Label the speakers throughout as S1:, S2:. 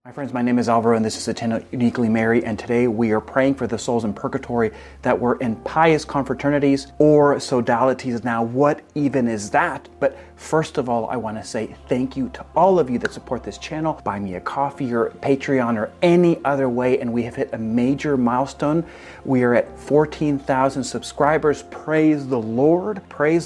S1: Hi friends, my name is Alvaro and this is the channel Uniquely Mary, and today we are praying for the souls in purgatory that were in pious confraternities or sodalities. Now, what even is that? But first of all, I want to say thank you to all of you that support this channel. Buy me a coffee or Patreon or any other way, and we have hit a major milestone. We are at 14,000 subscribers. Praise the Lord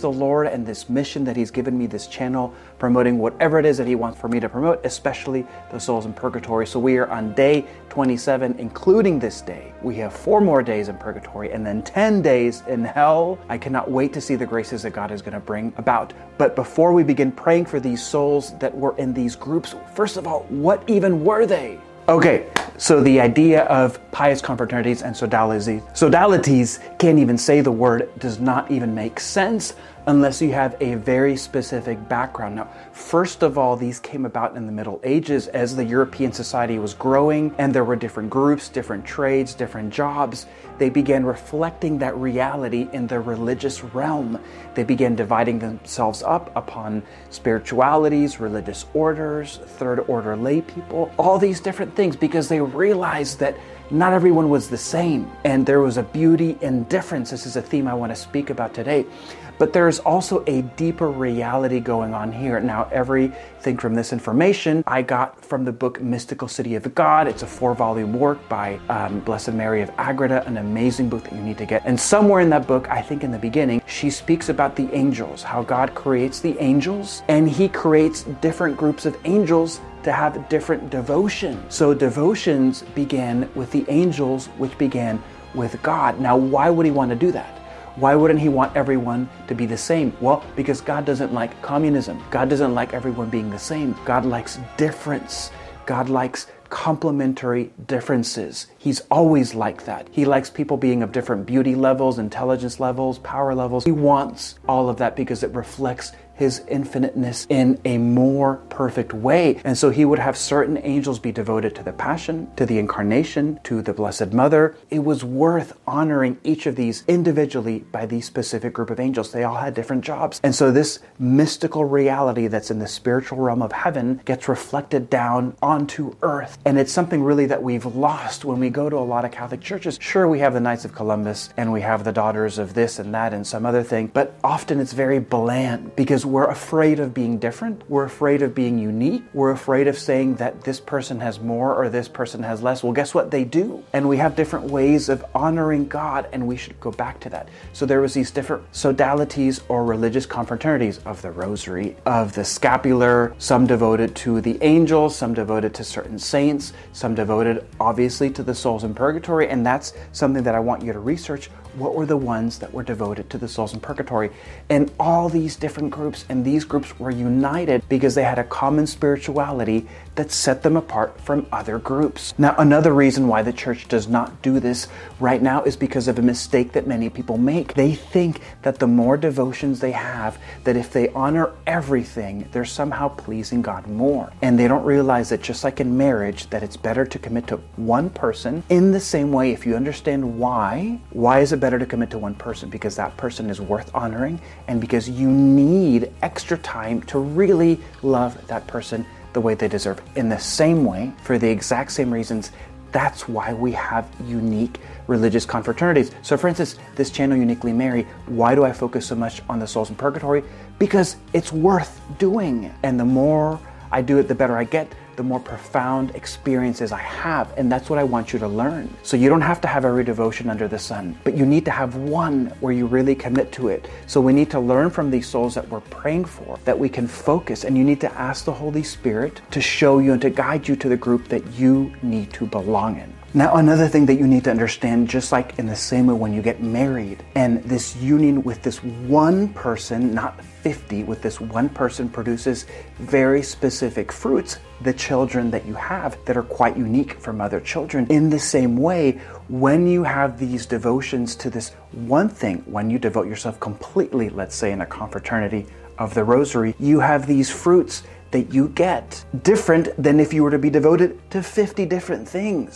S1: and this mission that He's given me, this channel, promoting whatever it is that He wants for me to promote, especially the souls in purgatory. So we are on day 27, including this day. We have 4 more days in purgatory and then 10 days in hell. I cannot wait to see the graces that God is going to bring about. But before we begin praying for these souls that were in these groups, first of all, what even were they? Okay, so the idea of pious confraternities and sodalities, can't even say the word, does not even make sense unless you have a very specific background. Now, first of all, these came about in the Middle Ages as the European society was growing and there were different groups, different trades, different jobs. They began reflecting that reality in the religious realm. They began dividing themselves up upon spiritualities, religious orders, third order lay people, all these different things, because they realized that not everyone was the same and there was a beauty in difference. This is a theme I want to speak about today. But there's also a deeper reality going on here. Now, everything from this information I got from the book Mystical City of God. It's a 4-volume work by Blessed Mary of Agreda, an amazing book that you need to get. And somewhere in that book, I think in the beginning, she speaks about the angels, how God creates the angels, and He creates different groups of angels to have different devotion. So devotions began with the angels, which began with God. Now, why would He want to do that? Why wouldn't He want everyone to be the same? Well, because God doesn't like communism. God doesn't like everyone being the same. God likes difference. God likes complementary differences. He's always like that. He likes people being of different beauty levels, intelligence levels, power levels. He wants all of that because it reflects His infiniteness in a more perfect way. And so He would have certain angels be devoted to the Passion, to the Incarnation, to the Blessed Mother. It was worth honoring each of these individually by the specific group of angels. They all had different jobs. And so this mystical reality that's in the spiritual realm of heaven gets reflected down onto earth. And it's something really that we've lost when we go to a lot of Catholic churches. Sure, we have the Knights of Columbus and we have the Daughters of this and that and some other thing, but often it's very bland because we're afraid of being different. We're afraid of being unique. We're afraid of saying that this person has more or this person has less. Well, guess what? They do. And we have different ways of honoring God, and we should go back to that. So there was these different sodalities or religious confraternities of the rosary, of the scapular, some devoted to the angels, some devoted to certain saints, some devoted obviously to the souls in purgatory. And that's something that I want you to research. What were the ones that were devoted to the souls in purgatory? And all these different groups, and these groups were united because they had a common spirituality that set them apart from other groups. Now, another reason why the church does not do this right now is because of a mistake that many people make. They think that the more devotions they have, that if they honor everything, they're somehow pleasing God more. And they don't realize that just like in marriage, that it's better to commit to one person. In the same way, if you understand why is it better to commit to one person? Because that person is worth honoring, and because you need extra time to really love that person the way they deserve. In the same way, for the exact same reasons, that's why we have unique religious confraternities. So for instance, this channel Uniquely Mary, why do I focus so much on the souls in purgatory? Because it's worth doing. And the more I do it, the better I get, the more profound experiences I have. And that's what I want you to learn. So you don't have to have every devotion under the sun, but you need to have one where you really commit to it. So we need to learn from these souls that we're praying for, that we can focus, and you need to ask the Holy Spirit to show you and to guide you to the group that you need to belong in. Now, another thing that you need to understand, just like in the same way when you get married, and this union with this one person, not 50, with this one person produces very specific fruits, the children that you have that are quite unique from other children. In the same way, when you have these devotions to this one thing, when you devote yourself completely, let's say in a confraternity of the Rosary, you have these fruits that you get different than if you were to be devoted to 50 different things.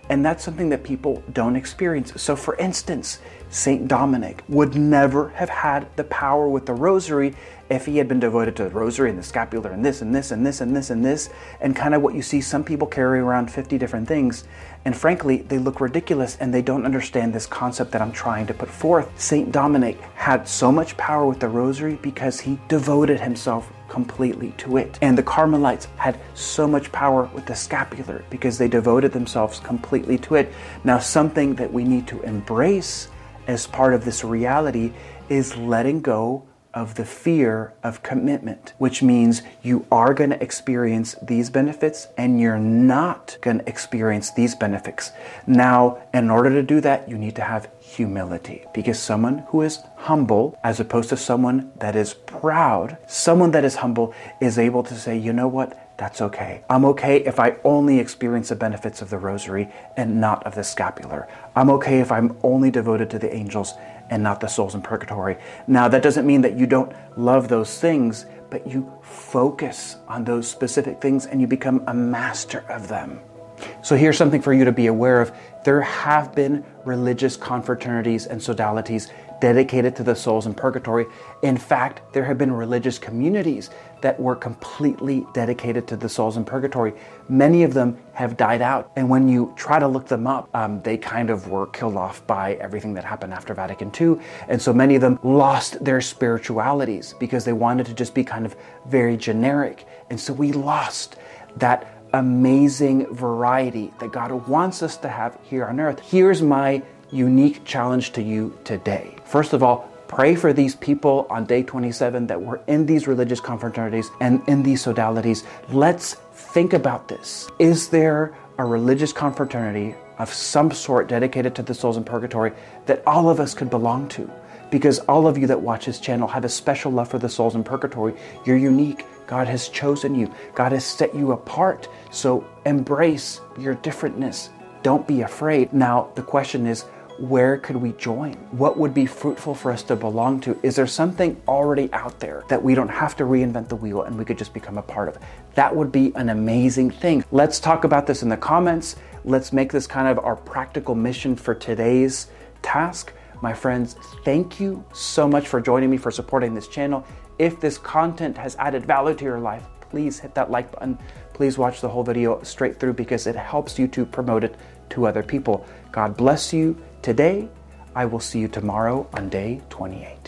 S1: And that's something that people don't experience. So for instance, Saint Dominic would never have had the power with the rosary if he had been devoted to the rosary and the scapular and this and this and this and this and this, and kind of what you see some people carry around 50 different things. And frankly, they look ridiculous and they don't understand this concept that I'm trying to put forth. Saint Dominic had so much power with the rosary because he devoted himself completely to it. And the Carmelites had so much power with the scapular because they devoted themselves completely to it. Now, something that we need to embrace as part of this reality is letting go of the fear of commitment, which means you are going to experience these benefits and you're not going to experience these benefits. Now, in order to do that, you need to have humility, because someone who is humble, as opposed to someone that is proud, someone that is humble is able to say, you know what? That's okay. I'm okay if I only experience the benefits of the rosary and not of the scapular. I'm okay if I'm only devoted to the angels and not the souls in purgatory. Now, that doesn't mean that you don't love those things, but you focus on those specific things and you become a master of them. So here's something for you to be aware of. There have been religious confraternities and sodalities dedicated to the souls in purgatory. In fact, there have been religious communities that were completely dedicated to the souls in purgatory. Many of them have died out. And when you try to look them up, they kind of were killed off by everything that happened after Vatican II. And so many of them lost their spiritualities because they wanted to just be kind of very generic. And so we lost that amazing variety that God wants us to have here on earth. Here's my unique challenge to you today. First of all, pray for these people on day 27 that were in these religious confraternities and in these sodalities. Let's think about this. Is there a religious confraternity of some sort dedicated to the souls in purgatory that all of us could belong to? Because all of you that watch this channel have a special love for the souls in purgatory. You're unique. God has chosen you. God has set you apart. So embrace your differentness. Don't be afraid. Now, the question is, where could we join? What would be fruitful for us to belong to? Is there something already out there that we don't have to reinvent the wheel and we could just become a part of? That would be an amazing thing. Let's talk about this in the comments. Let's make this kind of our practical mission for today's task. My friends, thank you so much for joining me, for supporting this channel. If this content has added value to your life, please hit that like button. Please watch the whole video straight through because it helps you to promote it to other people. God bless you today. I will see you tomorrow on day 28.